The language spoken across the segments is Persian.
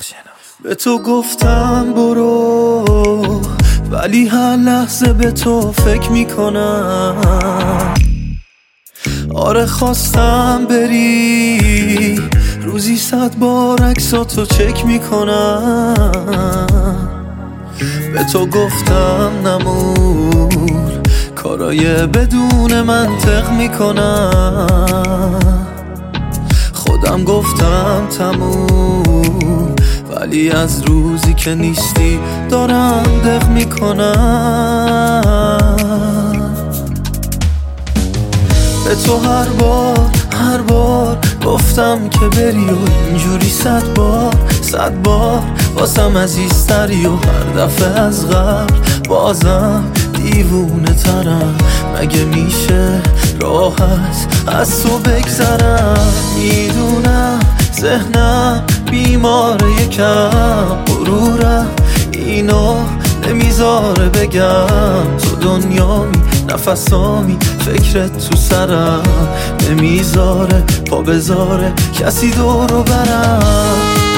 به تو گفتم برو، ولی هر لحظه به تو فکر میکنم. آره خواستم بری، روزی 100 بار عکساتو چک میکنم. به تو گفتم نمون، کارای بدون منطق میکنم. خودم گفتم تموم، ولی از روزی که نیستی دارم دق میکنم. به تو هر بار گفتم که بری و اینجوری 100 بار واسم عزیزتری و هر دفعه از قبل بازم دیوونه ترم. مگه میشه راحت از تو بگذرم؟ میدونم ذهنم بیماره، یکم غرورم اینو نمیذاره بگم. تو دنیامی نفسامی، فکرت تو سرم نمیذاره پا بذاره کسی دورو برم.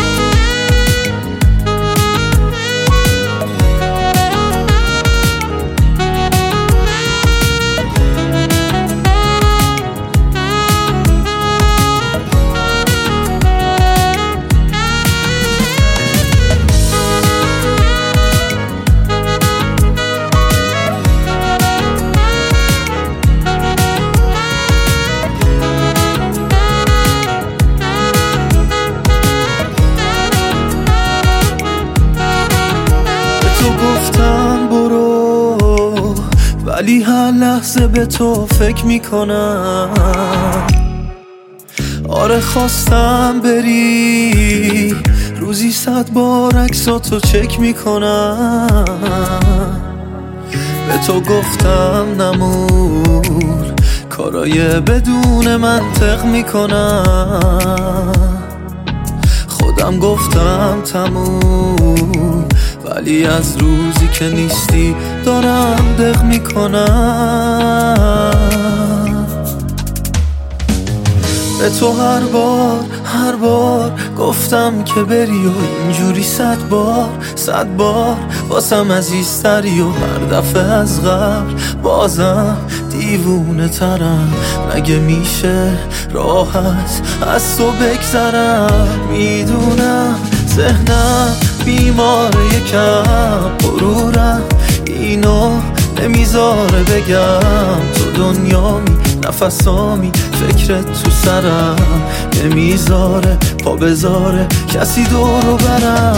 گفتم برو، ولی هر لحظه به تو فکر میکنم. آره خواستم بری، روزی 100 بار عکساتو چک میکنم. به تو گفتم نمون، کارای بدون منطق میکنم. خودم گفتم تموم، ولی از روزی که نیستی دارم دق میکنم. به تو هر بار گفتم که بری و اینجوری 100 بار واسم عزیزتری و هر دفعه از قبل بازم دیوونه ترم. مگه میشه راحت از تو بگذرم؟ میدونم ذهنم بیماره، یکم غرورم اینو نمیذاره بگم. تو دنیامی نفسامی، فکرت تو سرم نمیذاره پا بذاره کسی دورو برم.